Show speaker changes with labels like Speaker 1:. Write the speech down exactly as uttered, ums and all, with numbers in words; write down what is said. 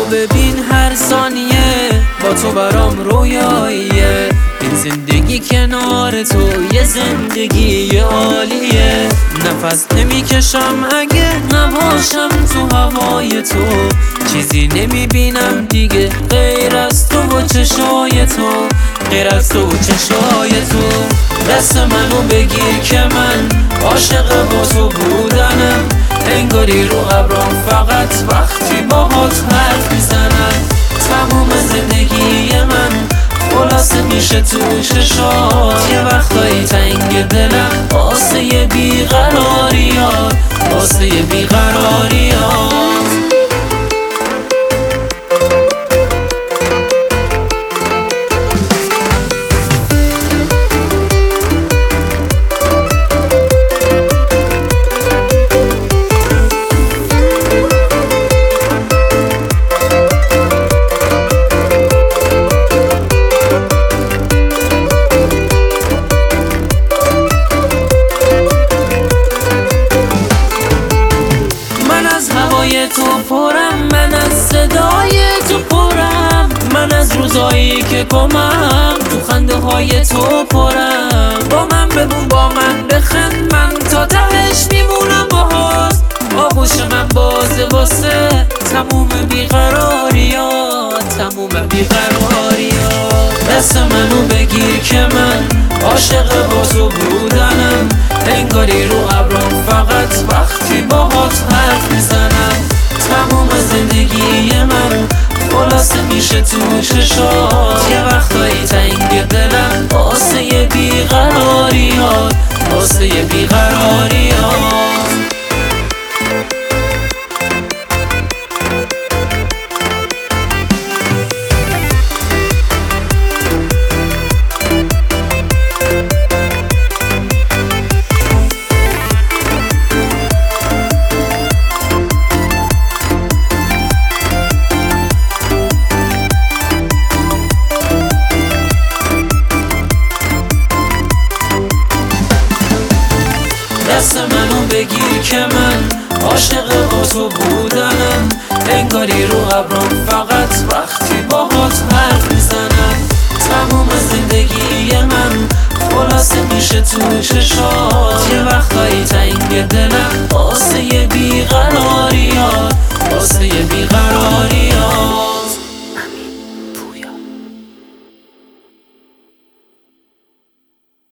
Speaker 1: ببین هر ثانیه با تو برام رویاییه، این زندگی کنار تو یه زندگی عالیه. نفس نمیکشم اگه نباشم تو هوای تو، چیزی نمیبینم دیگه غیر از تو و چشای تو، غیر از تو و چشای تو. دست منو بگیر که من عاشق با تو بودنم، انگاری رو ابرام فقط وقتی باهات حرف میزنم. تموم زندگی من خلاصه میشه تو چشات، یه وقتایی تنگ دلم واسه یه بیقراریات، واسه یه بیقراریات. تو پرم، من از صدای تو پرم، من از روزایی که گمم تو خنده های تو پرم. با من ببون با من بخند، من تا تهش میمونم باهات. آغوش من بازه واسه تموم بیقراریات، تموم بیقراریات. دست منو بگیر که من عاشق با تو بودنم، انگاری رو ابرام فقط وقتی باهات حرف میزنم. تموم زندگی من خلاصه میشه تو چشات، یه وقتایی تنگ دلم واسه یه بیقراریات، واسه یه بیقراریات. دست منو بگیر که من عاشق با تو بودنم، انگاری رو ابرام فقط وقتی باهات حرف میزنم. تموم زندگی من خلاصه میشه تو چشات، یه وقت